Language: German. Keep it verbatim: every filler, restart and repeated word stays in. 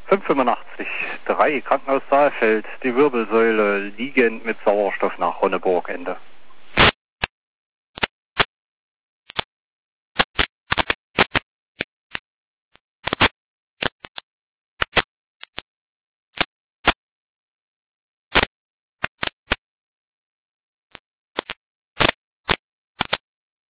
fünfundachtzig drei Krankenhaus Saalfeld, die Wirbelsäule liegend mit Sauerstoff nach Ronneburg, Ende.